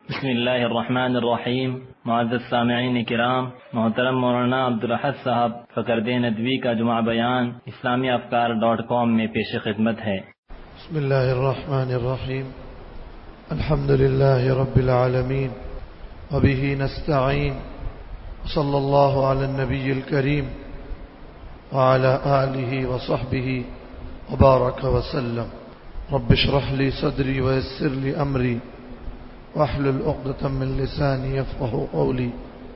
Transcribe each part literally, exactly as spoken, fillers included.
بسم اللہ الرحمن الرحیم۔ معزز سامعین کرام، محترم مولانا عبدالاحد صاحب فقرد ندوی کا جمعہ بیان اسلامی افکار ڈاٹ کام میں پیش خدمت ہے۔ بسم اللہ الرحمن الرحیم۔ الحمد للہ رب العالمین وبہ نستعین، صلی اللہ علی النبی الکریم وعلی آلہ وصحبہ وبارک وسلم۔ رب اشرح لی صدری ویسر لی امری واحلل عقدة من لساني يفقهوا قولي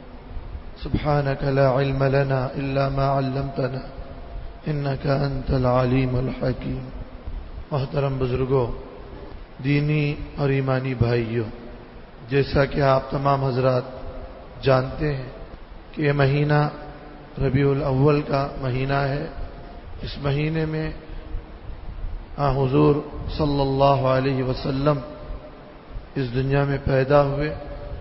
سبحانك لا علم لنا إلا ما علمتنا إنك أنت العليم الحكيم۔ محترم بزرگوں، دینی اور ایمانی بھائیوں، جیسا کہ آپ تمام حضرات جانتے ہیں کہ یہ مہینہ ربیع الاول کا مہینہ ہے۔ اس مہینے میں آن حضور صلی اللہ علیہ وسلم اس دنیا میں پیدا ہوئے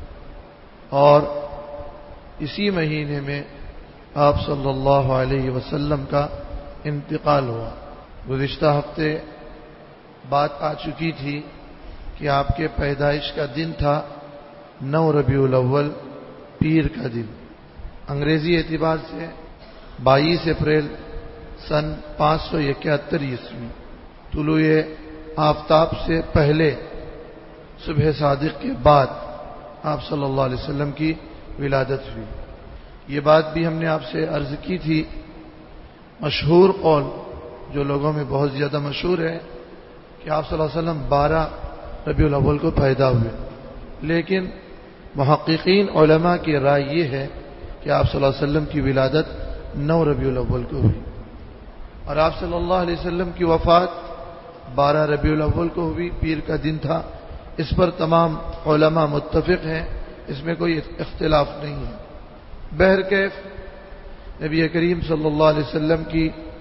اور اسی مہینے میں آپ صلی اللہ علیہ وسلم کا انتقال ہوا۔ گزشتہ ہفتے بات آ چکی تھی کہ آپ کے پیدائش کا دن تھا نو ربیع الاول، پیر کا دن۔ انگریزی اعتبار سے بائیس اپریل سن پانچ سو اکہتر عیسوی، طلوع آفتاب سے پہلے صبح صادق کے بعد آپ صلی اللہ علیہ وسلم کی ولادت ہوئی۔ یہ بات بھی ہم نے آپ سے عرض کی تھی۔ مشہور قول جو لوگوں میں بہت زیادہ مشہور ہے کہ آپ صلی اللہ علیہ وسلم بارہ ربیع الاول کو پیدا ہوئے، لیکن محققین علماء کی رائے یہ ہے کہ آپ صلی اللہ علیہ وسلم کی ولادت نو ربیع الاول کو ہوئی اور آپ صلی اللہ علیہ وسلم کی وفات بارہ ربیع الاول کو ہوئی، پیر کا دن تھا۔ اس پر تمام علماء متفق ہیں، اس میں کوئی اختلاف نہیں ہے۔ بہرکیف نبی کریم صلی اللہ علیہ وسلم کی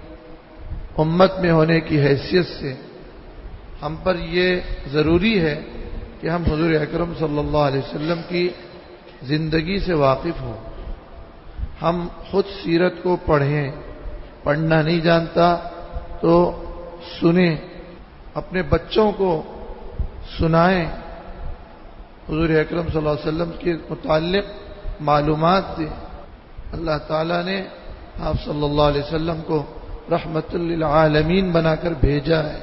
امت میں ہونے کی حیثیت سے ہم پر یہ ضروری ہے کہ ہم حضور اکرم صلی اللہ علیہ وسلم کی زندگی سے واقف ہوں۔ ہم خود سیرت کو پڑھیں، پڑھنا نہیں جانتا تو سنیں، اپنے بچوں کو سنائیں، حضور اکرم صلی اللہ علیہ وسلم کے متعلق معلومات دیں۔ اللہ تعالیٰ نے آپ صلی اللہ علیہ وسلم کو رحمت للعالمین بنا کر بھیجا ہے۔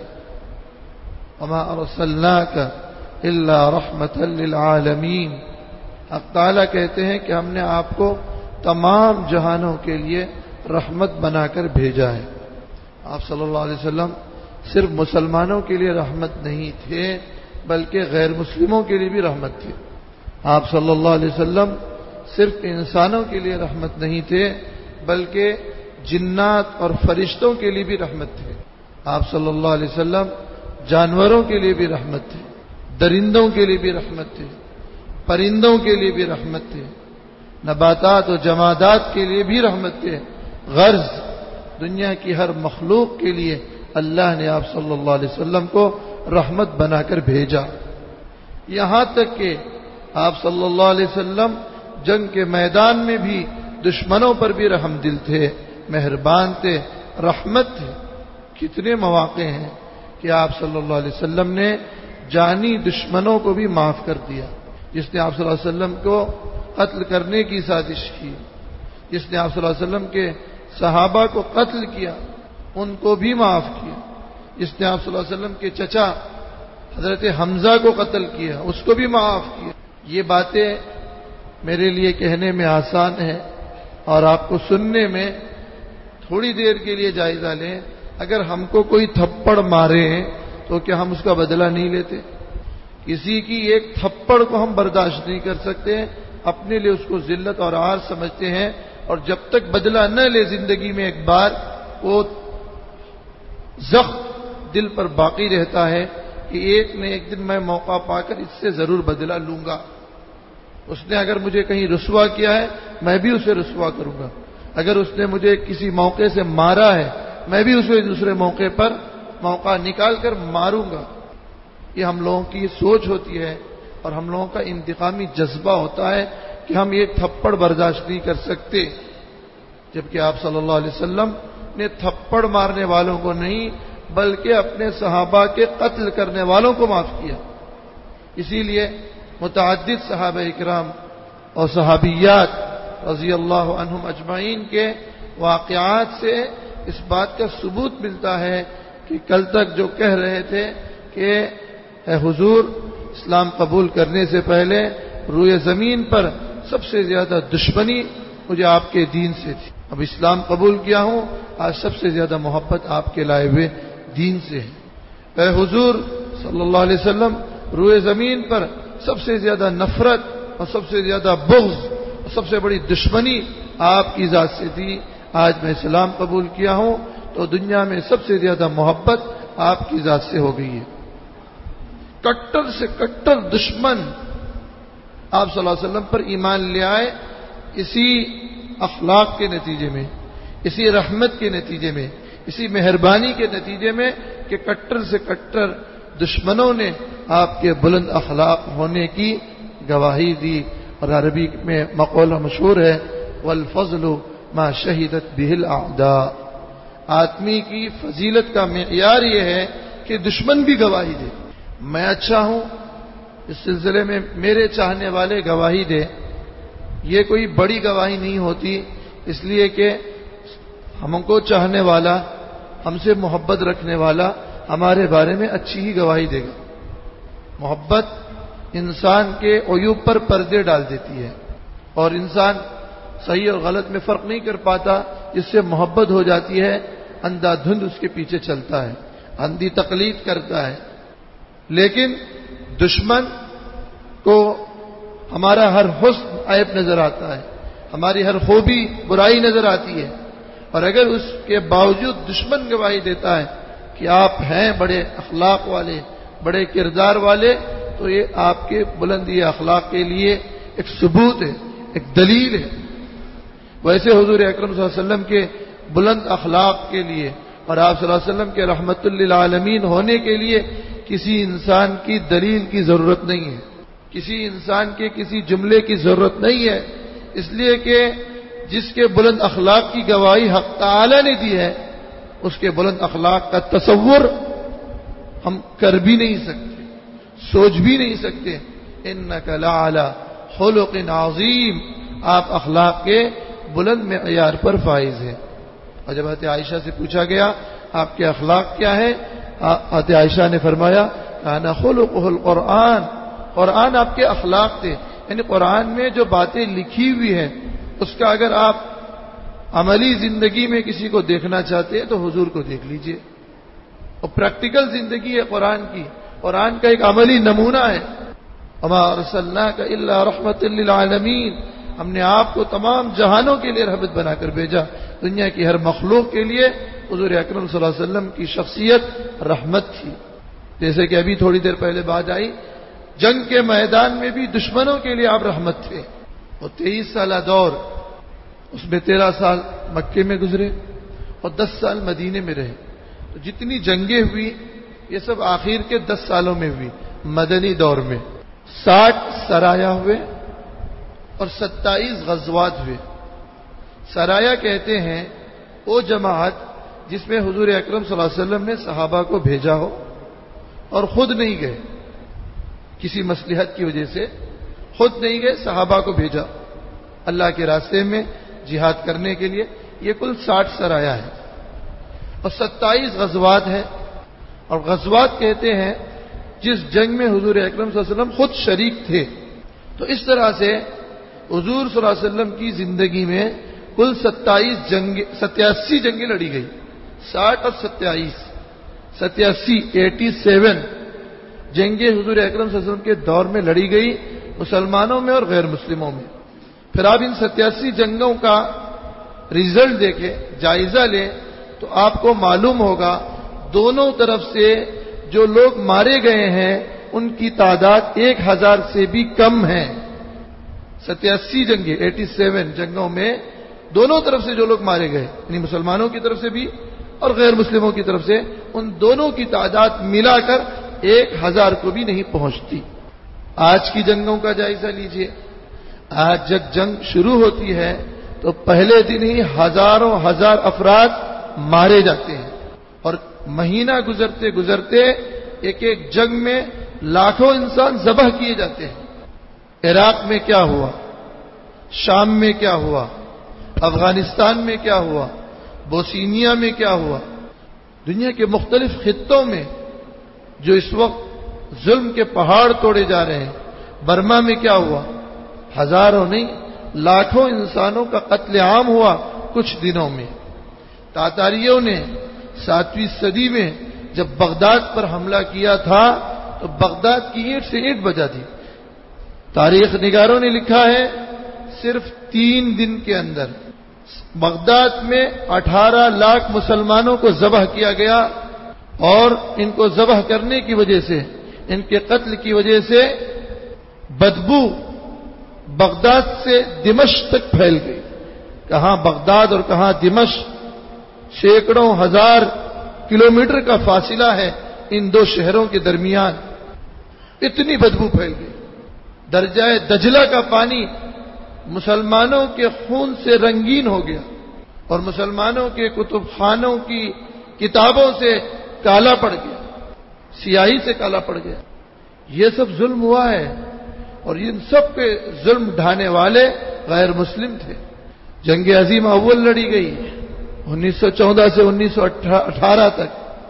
وما ارسلناک الا رحمت للعالمین۔ حق تعالیٰ کہتے ہیں کہ ہم نے آپ کو تمام جہانوں کے لیے رحمت بنا کر بھیجا ہے۔ آپ صلی اللہ علیہ وسلم صرف مسلمانوں کے لیے رحمت نہیں تھے بلکہ غیر مسلموں کے لیے بھی رحمت تھی۔ آپ صلی اللہ علیہ وسلم صرف انسانوں کے لیے رحمت نہیں تھے بلکہ جنات اور فرشتوں کے لیے بھی رحمت تھے۔ آپ صلی اللہ علیہ وسلم جانوروں کے لیے بھی رحمت تھے، درندوں کے لیے بھی رحمت تھے، پرندوں کے لیے بھی رحمت تھے، نباتات و جمادات کے لیے بھی رحمت تھے۔ غرض دنیا کی ہر مخلوق کے لیے اللہ نے آپ صلی اللہ علیہ وسلم کو رحمت بنا کر بھیجا۔ یہاں تک کہ آپ صلی اللہ علیہ وسلم جنگ کے میدان میں بھی دشمنوں پر بھی رحم دل تھے، مہربان تھے، رحمت تھے۔ کتنے مواقع ہیں کہ آپ صلی اللہ علیہ وسلم نے جانی دشمنوں کو بھی معاف کر دیا۔ جس نے آپ صلی اللہ علیہ وسلم کو قتل کرنے کی سازش کی، جس نے آپ صلی اللہ علیہ وسلم کے صحابہ کو قتل کیا، ان کو بھی معاف کیا۔ جس نے آپ صلی اللہ علیہ وسلم کے چچا حضرت حمزہ کو قتل کیا، اس کو بھی معاف کیا۔ یہ باتیں میرے لیے کہنے میں آسان ہے اور آپ کو سننے میں تھوڑی دیر کے لیے جائزہ لیں۔ اگر ہم کو کوئی تھپڑ مارے تو کیا ہم اس کا بدلہ نہیں لیتے؟ کسی کی ایک تھپڑ کو ہم برداشت نہیں کر سکتے، اپنے لیے اس کو ذلت اور عار سمجھتے ہیں، اور جب تک بدلہ نہ لے زندگی میں ایک بار، وہ زخم دل پر باقی رہتا ہے کہ ایک نہ ایک دن میں موقع پا کر اس سے ضرور بدلہ لوں گا۔ اس نے اگر مجھے کہیں رسوا کیا ہے میں بھی اسے رسوا کروں گا، اگر اس نے مجھے کسی موقع سے مارا ہے میں بھی اسے دوسرے موقع پر موقع نکال کر ماروں گا۔ یہ ہم لوگوں کی سوچ ہوتی ہے اور ہم لوگوں کا انتقامی جذبہ ہوتا ہے کہ ہم ایک تھپڑ برداشت نہیں کر سکتے، جبکہ آپ صلی اللہ علیہ وسلم نے تھپڑ مارنے والوں کو نہیں بلکہ اپنے صحابہ کے قتل کرنے والوں کو معاف کیا۔ اسی لیے متعدد صحابہ اکرام اور صحابیات رضی اللہ عنہم اجمعین کے واقعات سے اس بات کا ثبوت ملتا ہے کہ کل تک جو کہہ رہے تھے کہ اے حضور اسلام قبول کرنے سے پہلے روئے زمین پر سب سے زیادہ دشمنی مجھے آپ کے دین سے تھی، اب اسلام قبول کیا ہوں، آج سب سے زیادہ محبت آپ کے لائے ہوئے دین سے ہے۔ اے حضور صلی اللہ علیہ وسلم روئے زمین پر سب سے زیادہ نفرت اور سب سے زیادہ بغض اور سب سے بڑی دشمنی آپ کی ذات سے تھی، آج میں اسلام قبول کیا ہوں تو دنیا میں سب سے زیادہ محبت آپ کی ذات سے ہو گئی ہے۔ کٹر سے کٹر دشمن آپ صلی اللہ علیہ وسلم پر ایمان لے آئے اسی اخلاق کے نتیجے میں، اسی رحمت کے نتیجے میں، اسی مہربانی کے نتیجے میں کہ کٹر سے کٹر دشمنوں نے آپ کے بلند اخلاق ہونے کی گواہی دی۔ اور عربی میں مقولہ مشہور ہے والفضل ما شہدت بہ الاعداء، آدمی کی فضیلت کا معیار یہ ہے کہ دشمن بھی گواہی دے میں اچھا ہوں، اس سلسلے میں میرے چاہنے والے گواہی دے۔ یہ کوئی بڑی گواہی نہیں ہوتی، اس لیے کہ ہم کو چاہنے والا، ہم سے محبت رکھنے والا ہمارے بارے میں اچھی ہی گواہی دے گا۔ محبت انسان کے عیوب پر پردے ڈال دیتی ہے اور انسان صحیح اور غلط میں فرق نہیں کر پاتا، جس سے محبت ہو جاتی ہے اندھا دھند اس کے پیچھے چلتا ہے، اندھی تقلید کرتا ہے۔ لیکن دشمن کو ہمارا ہر حسن عیب نظر آتا ہے، ہماری ہر خوبی برائی نظر آتی ہے، اور اگر اس کے باوجود دشمن گواہی دیتا ہے کہ آپ ہیں بڑے اخلاق والے، بڑے کردار والے، تو یہ آپ کے بلندی اخلاق کے لیے ایک ثبوت ہے، ایک دلیل ہے۔ ویسے حضور اکرم صلی اللہ علیہ وسلم کے بلند اخلاق کے لیے اور آپ صلی اللہ علیہ وسلم کے رحمت للعالمین ہونے کے لیے کسی انسان کی دلیل کی ضرورت نہیں ہے، کسی انسان کے کسی جملے کی ضرورت نہیں ہے، اس لیے کہ جس کے بلند اخلاق کی گواہی حق تعالی نے دی ہے، اس کے بلند اخلاق کا تصور ہم کر بھی نہیں سکتے، سوچ بھی نہیں سکتے۔ انک لعلی خلق عظیم، آپ اخلاق کے بلند معیار پر فائز ہیں۔ اور جب حضرت عائشہ سے پوچھا گیا آپ کے اخلاق کیا ہے، حضرت عائشہ نے فرمایا کان خلقہ القرآن، قرآن آپ کے اخلاق تھے، یعنی قرآن میں جو باتیں لکھی ہوئی ہیں اس کا اگر آپ عملی زندگی میں کسی کو دیکھنا چاہتے ہیں تو حضور کو دیکھ لیجئے، اور پریکٹیکل زندگی ہے قرآن کی، قرآن کا ایک عملی نمونہ ہے۔ وما ارسلناک الا رحمۃ للعالمین، ہم نے آپ کو تمام جہانوں کے لیے رحمت بنا کر بھیجا، دنیا کی ہر مخلوق کے لیے حضور اکرم صلی اللہ علیہ وسلم کی شخصیت رحمت تھی۔ جیسے کہ ابھی تھوڑی دیر پہلے بات آئی، جنگ کے میدان میں بھی دشمنوں کے لیے آپ رحمت تھے، اور تیئیس سالہ دور، اس میں تیرہ سال مکے میں گزرے اور دس سال مدینے میں رہے، تو جتنی جنگیں ہوئی یہ سب آخر کے دس سالوں میں ہوئی، مدنی دور میں ساٹھ سرایا ہوئے اور ستائیس غزوات ہوئے۔ سرایا کہتے ہیں وہ جماعت جس میں حضور اکرم صلی اللہ علیہ وسلم نے صحابہ کو بھیجا ہو اور خود نہیں گئے، کسی مصلحت کی وجہ سے خود نہیں گئے، صحابہ کو بھیجا اللہ کے راستے میں جہاد کرنے کے لیے، یہ کل ساٹھ سرایا ہے اور ستائیس غزوات ہیں۔ اور غزوات کہتے ہیں جس جنگ میں حضور اکرم صلی اللہ علیہ وسلم خود شریک تھے۔ تو اس طرح سے حضور صلی اللہ علیہ وسلم کی زندگی میں کل ستائیس جنگ ستیاسی جنگیں لڑی گئی، ساٹھ اور ستائیس، ستیاسی ایٹی سیون جنگیں حضور اکرم صلی اللہ علیہ وسلم کے دور میں لڑی گئی، مسلمانوں میں اور غیر مسلموں میں۔ پھر آپ ان ستیاسی جنگوں کا رزلٹ دیکھیں، جائزہ لیں، تو آپ کو معلوم ہوگا دونوں طرف سے جو لوگ مارے گئے ہیں ان کی تعداد ایک ہزار سے بھی کم ہے۔ ستیاسی جنگیں، ایٹی سیون جنگوں میں دونوں طرف سے جو لوگ مارے گئے، یعنی مسلمانوں کی طرف سے بھی اور غیر مسلموں کی طرف سے، ان دونوں کی تعداد ملا کر ایک ہزار کو بھی نہیں پہنچتی۔ آج کی جنگوں کا جائزہ لیجئے، آج جب جنگ شروع ہوتی ہے تو پہلے دن ہی ہزاروں ہزار افراد مارے جاتے ہیں، اور مہینہ گزرتے گزرتے ایک ایک جنگ میں لاکھوں انسان ذبح کیے جاتے ہیں۔ عراق میں کیا ہوا، شام میں کیا ہوا، افغانستان میں کیا ہوا، بوسنیا میں کیا ہوا، دنیا کے مختلف خطوں میں جو اس وقت ظلم کے پہاڑ توڑے جا رہے ہیں، برما میں کیا ہوا، ہزاروں نہیں لاکھوں انسانوں کا قتل عام ہوا کچھ دنوں میں۔ تاتاریوں نے ساتویں صدی میں جب بغداد پر حملہ کیا تھا تو بغداد کی اینٹ سے اینٹ بجا دی۔ تاریخ نگاروں نے لکھا ہے صرف تین دن کے اندر بغداد میں اٹھارہ لاکھ مسلمانوں کو ذبح کیا گیا، اور ان کو ذبح کرنے کی وجہ سے، ان کے قتل کی وجہ سے بدبو بغداد سے دمشق تک پھیل گئی۔ کہاں بغداد اور کہاں دمشق، سینکڑوں ہزار کلومیٹر کا فاصلہ ہے ان دو شہروں کے درمیان، اتنی بدبو پھیل گئی۔ درجہ دجلہ کا پانی مسلمانوں کے خون سے رنگین ہو گیا، اور مسلمانوں کے کتب خانوں کی کتابوں سے کالا پڑ گیا، سیاہی سے کالا پڑ گیا۔ یہ سب ظلم ہوا ہے، اور ان سب کے ظلم ڈھانے والے غیر مسلم تھے۔ جنگ عظیم اول لڑی گئی انیس سو چودہ سے انیس سو اٹھارہ تک،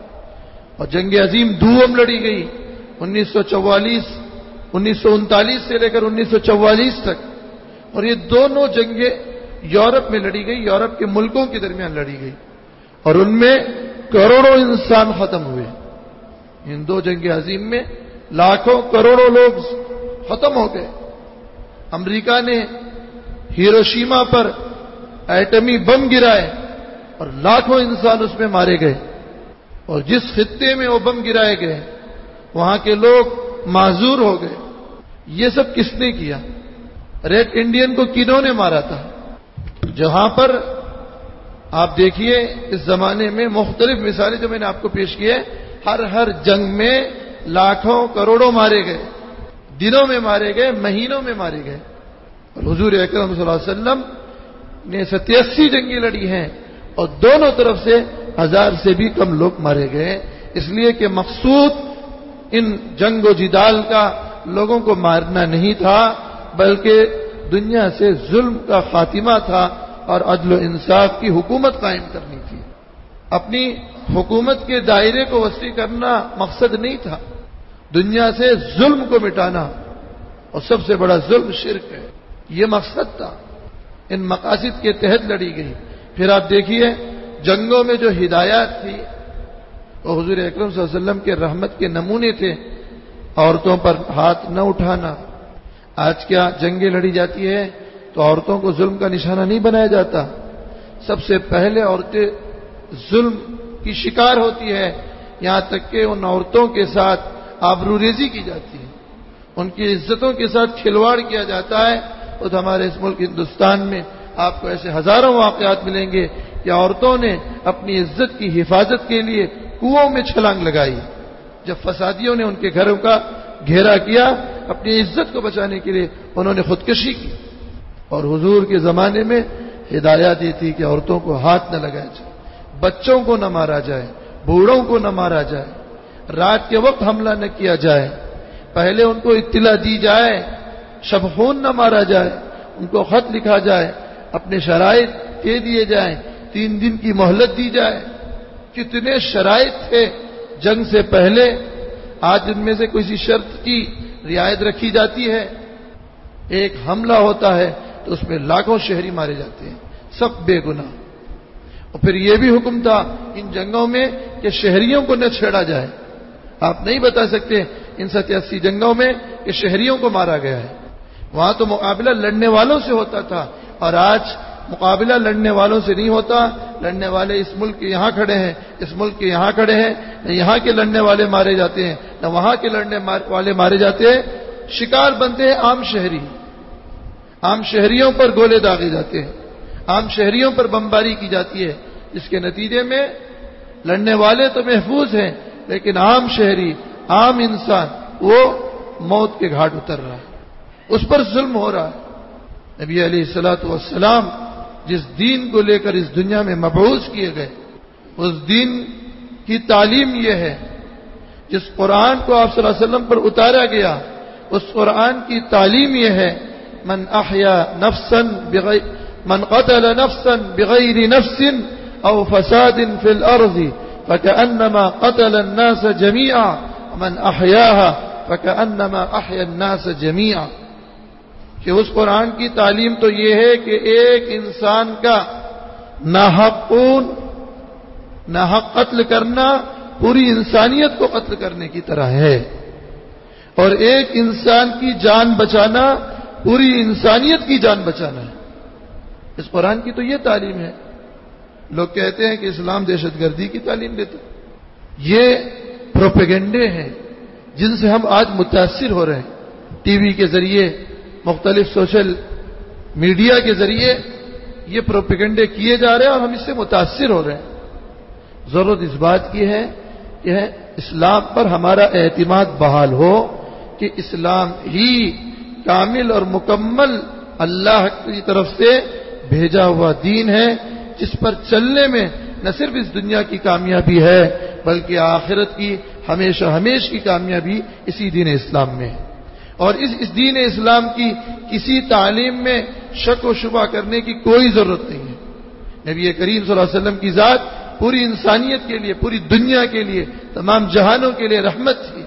اور جنگ عظیم دوم لڑی گئی انیس سو چوالیس انیس سو انتالیس سے لے کر انیس سو چوالیس تک، اور یہ دونوں جنگیں یورپ میں لڑی گئی، یورپ کے ملکوں کے درمیان لڑی گئی، اور ان میں کروڑوں انسان ختم ہوئے۔ ان دو جنگ عظیم میں لاکھوں کروڑوں لوگ ختم ہو گئے۔ امریکہ نے ہیروشیما پر ایٹمی بم گرائے اور لاکھوں انسان اس میں مارے گئے، اور جس خطے میں وہ بم گرائے گئے وہاں کے لوگ معذور ہو گئے۔ یہ سب کس نے کیا؟ ریڈ انڈین کو کنہوں نے مارا تھا؟ جہاں پر آپ دیکھیے اس زمانے میں مختلف مثالیں جو میں نے آپ کو پیش کی ہے، ہر ہر جنگ میں لاکھوں کروڑوں مارے گئے، دنوں میں مارے گئے، مہینوں میں مارے گئے، اور حضور اکرم صلی اللہ علیہ وسلم نے ستیاسی جنگیں لڑی ہیں، اور دونوں طرف سے ہزار سے بھی کم لوگ مارے گئے، اس لیے کہ مقصود ان جنگ و جدال کا لوگوں کو مارنا نہیں تھا، بلکہ دنیا سے ظلم کا خاتمہ تھا اور عدل و انصاف کی حکومت قائم کرنی تھی۔ اپنی حکومت کے دائرے کو وسیع کرنا مقصد نہیں تھا، دنیا سے ظلم کو مٹانا، اور سب سے بڑا ظلم شرک ہے، یہ مقصد تھا۔ ان مقاصد کے تحت لڑی گئی۔ پھر آپ دیکھیے جنگوں میں جو ہدایات تھی وہ حضور اکرم صلی اللہ علیہ وسلم کے رحمت کے نمونے تھے۔ عورتوں پر ہاتھ نہ اٹھانا۔ آج کیا جنگیں لڑی جاتی ہے تو عورتوں کو ظلم کا نشانہ نہیں بنایا جاتا، سب سے پہلے عورتیں ظلم کی شکار ہوتی ہے، یہاں تک کہ ان عورتوں کے ساتھ آبروریزی کی جاتی ہے، ان کی عزتوں کے ساتھ کھلواڑ کیا جاتا ہے۔ اور ہمارے اس ملک ہندوستان میں آپ کو ایسے ہزاروں واقعات ملیں گے کہ عورتوں نے اپنی عزت کی حفاظت کے لیے کنووں میں چھلانگ لگائی، جب فسادیوں نے ان کے گھروں کا گھیرا کیا، اپنی عزت کو بچانے کے لیے انہوں نے خودکشی کی۔ اور حضور کے زمانے میں ہدایت یہ تھی کہ عورتوں کو ہاتھ نہ لگایا جائے، بچوں کو نہ مارا جائے، بوڑھوں کو نہ مارا جائے، رات کے وقت حملہ نہ کیا جائے، پہلے ان کو اطلاع دی جائے، شب خون نہ مارا جائے، ان کو خط لکھا جائے، اپنے شرائط دے دیے جائیں، تین دن کی مہلت دی جائے۔ کتنے شرائط تھے جنگ سے پہلے، آج ان میں سے کسی شرط کی رعایت رکھی جاتی ہے؟ ایک حملہ ہوتا ہے تو اس میں لاکھوں شہری مارے جاتے ہیں، سب بے گناہ۔ اور پھر یہ بھی حکم تھا ان جنگوں میں کہ شہریوں کو نہ چھیڑا جائے۔ آپ نہیں بتا سکتے ان ستیاسی جنگوں میں کہ شہریوں کو مارا گیا ہے، وہاں تو مقابلہ لڑنے والوں سے ہوتا تھا، اور آج مقابلہ لڑنے والوں سے نہیں ہوتا، لڑنے والے اس ملک کے یہاں کھڑے ہیں، اس ملک کے یہاں کھڑے ہیں، نہ یہاں کے لڑنے والے مارے جاتے ہیں نہ وہاں کے لڑنے والے مارے جاتے ہیں، شکار بنتے ہیں عام شہری، عام شہریوں پر گولے داغے جاتے ہیں، عام شہریوں پر بمباری کی جاتی ہے، جس کے نتیجے میں لڑنے والے تو محفوظ ہیں لیکن عام شہری، عام انسان وہ موت کے گھاٹ اتر رہا ہے، اس پر ظلم ہو رہا ہے۔ نبی علیہ الصلوۃ والسلام جس دین کو لے کر اس دنیا میں مبعوث کیے گئے، اس دین کی تعلیم یہ ہے، جس قرآن کو آپ صلی اللہ علیہ وسلم پر اتارا گیا اس قرآن کی تعلیم یہ ہے من احیا نفسا بغیر من قتل نفسا بغیر نفس او فساد فی الارض فكأنما قتل الناس جميعا ومن احیاها فكأنما احیا الناس جميعا. کہ اس قرآن کی تعلیم تو یہ ہے کہ ایک انسان کا ناحق خون ناحق قتل کرنا پوری انسانیت کو قتل کرنے کی طرح ہے، اور ایک انسان کی جان بچانا پوری انسانیت کی جان بچانا ہے. اس قرآن کی تو یہ تعلیم ہے. لوگ کہتے ہیں کہ اسلام دہشت گردی کی تعلیم دیتا، یہ پروپیگنڈے ہیں جن سے ہم آج متاثر ہو رہے ہیں. ٹی وی کے ذریعے، مختلف سوشل میڈیا کے ذریعے یہ پروپیگنڈے کیے جا رہے ہیں اور ہم اس سے متاثر ہو رہے ہیں. ضرورت اس بات کی ہے کہ اسلام پر ہمارا اعتماد بحال ہو کہ اسلام ہی کامل اور مکمل اللہ کی طرف سے بھیجا ہوا دین ہے، جس پر چلنے میں نہ صرف اس دنیا کی کامیابی ہے بلکہ آخرت کی ہمیشہ ہمیش کی کامیابی اسی دین اسلام میں ہے. اور اس اس دین اسلام کی کسی تعلیم میں شک و شبہ کرنے کی کوئی ضرورت نہیں ہے. نبی کریم صلی اللہ علیہ وسلم کی ذات پوری انسانیت کے لیے، پوری دنیا کے لیے، تمام جہانوں کے لیے رحمت تھی.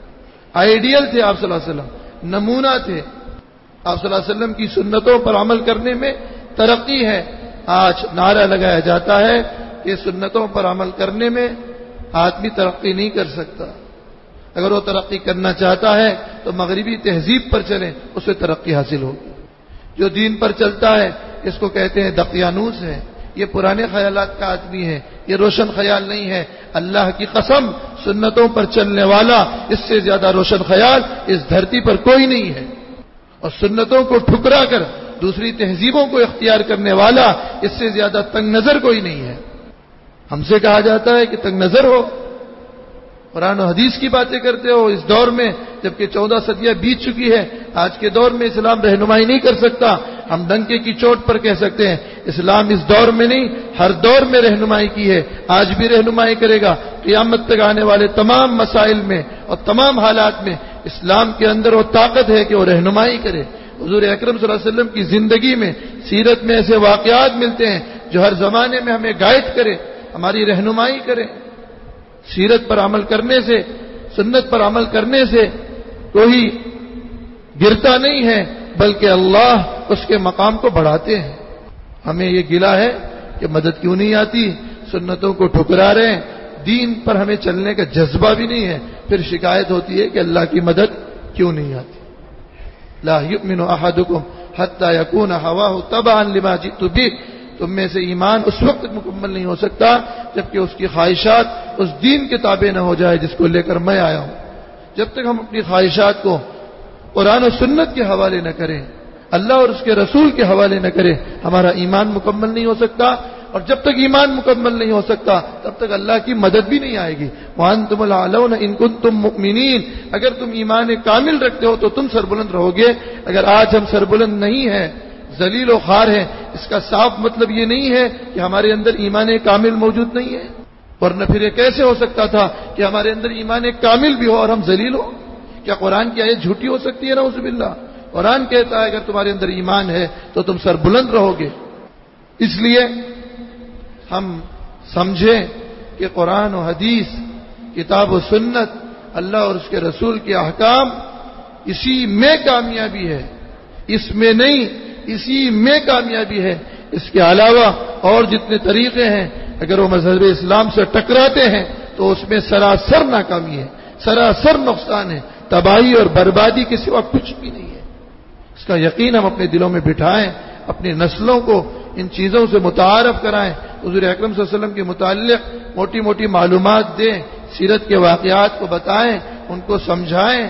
آئیڈیل تھے آپ صلی اللہ علیہ وسلم، نمونہ تھے. آپ صلی اللہ علیہ وسلم کی سنتوں پر عمل کرنے میں ترقی ہے. آج نعرہ لگایا جاتا ہے کہ سنتوں پر عمل کرنے میں آدمی ترقی نہیں کر سکتا. اگر وہ ترقی کرنا چاہتا ہے تو مغربی تہذیب پر چلیں، اس سے ترقی حاصل ہوگی. جو دین پر چلتا ہے اس کو کہتے ہیں دقیانوس ہے، یہ پرانے خیالات کا آدمی ہے، یہ روشن خیال نہیں ہے. اللہ کی قسم سنتوں پر چلنے والا اس سے زیادہ روشن خیال اس دھرتی پر کوئی نہیں ہے، اور سنتوں کو ٹھکرا کر دوسری تہذیبوں کو اختیار کرنے والا اس سے زیادہ تنگ نظر کوئی نہیں ہے. ہم سے کہا جاتا ہے کہ تنگ نظر ہو، قرآن و حدیث کی باتیں کرتے ہو اس دور میں، جبکہ چودہ صدیاں بیت چکی ہے. آج کے دور میں اسلام رہنمائی نہیں کر سکتا. ہم ڈنکے کی چوٹ پر کہہ سکتے ہیں اسلام اس دور میں نہیں ہر دور میں رہنمائی کی ہے، آج بھی رہنمائی کرے گا. قیامت تک آنے والے تمام مسائل میں اور تمام حالات میں اسلام کے اندر وہ طاقت ہے کہ وہ رہنمائی کرے. حضور اکرم صلی اللہ علیہ وسلم کی زندگی میں، سیرت میں ایسے واقعات ملتے ہیں جو ہر زمانے میں ہمیں گائیڈ کرے، ہماری رہنمائی کرے. سیرت پر عمل کرنے سے، سنت پر عمل کرنے سے کوئی گرتا نہیں ہے بلکہ اللہ اس کے مقام کو بڑھاتے ہیں. ہمیں یہ گلہ ہے کہ مدد کیوں نہیں آتی، سنتوں کو ٹھکرا رہے ہیں، دین پر ہمیں چلنے کا جذبہ بھی نہیں ہے. پھر شکایت ہوتی ہے کہ اللہ کی مدد کیوں نہیں آتی. لا یؤمن احدکم حتی یکون ہواہ تبعا لما جئت بہ. تم میں سے ایمان اس وقت مکمل نہیں ہو سکتا جبکہ اس کی خواہشات اس دین کے تابع نہ ہو جائے جس کو لے کر میں آیا ہوں. جب تک ہم اپنی خواہشات کو قرآن و سنت کے حوالے نہ کریں، اللہ اور اس کے رسول کے حوالے نہ کریں، ہمارا ایمان مکمل نہیں ہو سکتا. اور جب تک ایمان مکمل نہیں ہو سکتا تب تک اللہ کی مدد بھی نہیں آئے گی. وَأَنْتُمُ الْأَعْلَوْنَ إِن كُنتُم مُؤْمِنِينَ. اگر تم ایمان کامل رکھتے ہو تو تم سربلند رہو گے. اگر آج ہم سربلند نہیں ہیں، ذلیل و خوار ہیں، اس کا صاف مطلب یہ نہیں ہے کہ ہمارے اندر ایمان کامل موجود نہیں ہے. ورنہ پھر یہ کیسے ہو سکتا تھا کہ ہمارے اندر ایمان کامل بھی ہو اور ہم ذلیل ہو؟ کیا قرآن کی آیت جھوٹی ہو سکتی ہے؟ نعوذ باللہ. قرآن کہتا ہے اگر تمہارے اندر ایمان ہے تو تم سربلند رہو گے. اس لیے ہم سمجھیں کہ قرآن و حدیث، کتاب و سنت، اللہ اور اس کے رسول کے احکام، اسی میں کامیابی ہے، اس میں نہیں، اسی میں کامیابی ہے. اس کے علاوہ اور جتنے طریقے ہیں اگر وہ مذہب اسلام سے ٹکراتے ہیں تو اس میں سراسر ناکامی ہے، سراسر نقصان ہے، تباہی اور بربادی کے سوا کچھ بھی نہیں ہے. اس کا یقین ہم اپنے دلوں میں بٹھائیں، اپنی نسلوں کو ان چیزوں سے متعارف کرائیں، حضور اکرم صلی اللہ علیہ وسلم کے متعلق موٹی موٹی معلومات دیں، سیرت کے واقعات کو بتائیں، ان کو سمجھائیں.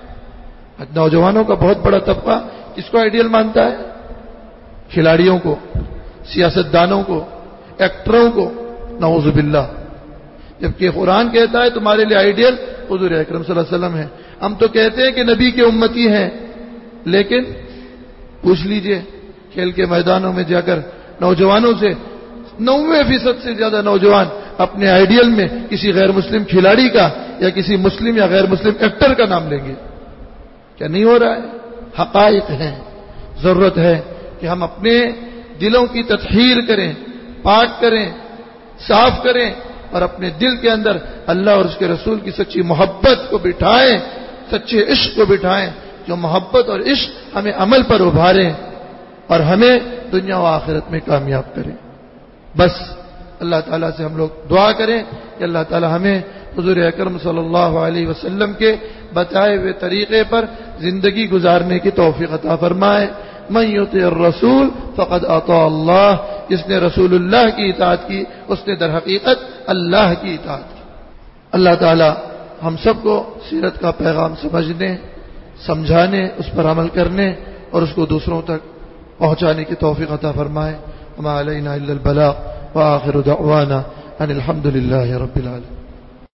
نوجوانوں کا بہت بڑا طبقہ کس کو آئیڈیل مانتا ہے؟ کھلاڑیوں کو، سیاستدانوں کو، ایکٹروں کو، نعوذ باللہ. جبکہ قرآن کہتا ہے تمہارے لیے آئیڈیل حضور اکرم صلی اللہ علیہ وسلم ہے. ہم تو کہتے ہیں کہ نبی کے امتی ہیں، لیکن پوچھ لیجئے کھیل کے میدانوں میں جا کر نوجوانوں سے، نوے فیصد سے زیادہ نوجوان اپنے آئیڈیل میں کسی غیر مسلم کھلاڑی کا یا کسی مسلم یا غیر مسلم ایکٹر کا نام لیں گے. کیا نہیں ہو رہا ہے؟ حقائق ہیں. ضرورت ہے کہ ہم اپنے دلوں کی تطہیر کریں، پاک کریں، صاف کریں اور اپنے دل کے اندر اللہ اور اس کے رسول کی سچی محبت کو بٹھائیں، سچے عشق کو بٹھائیں، جو محبت اور عشق ہمیں عمل پر ابھاریں اور ہمیں دنیا و آخرت میں کامیاب کریں. بس اللہ تعالیٰ سے ہم لوگ دعا کریں کہ اللہ تعالیٰ ہمیں حضور اکرم صلی اللہ علیہ وسلم کے بتائے ہوئے طریقے پر زندگی گزارنے کی توفیق عطا فرمائے. من یطع الرسول فقد اطاع اللہ، جس نے رسول اللہ کی اطاعت کی اس نے در حقیقت اللہ کی اطاعت کی. اللہ تعالیٰ ہم سب کو سیرت کا پیغام سمجھنے، سمجھانے، اس پر عمل کرنے اور اس کو دوسروں تک پہنچانے کی توفیق عطا فرمائے. وما علینا الا البلاغ وآخر دعوانا ان الحمد للہ رب العالمین.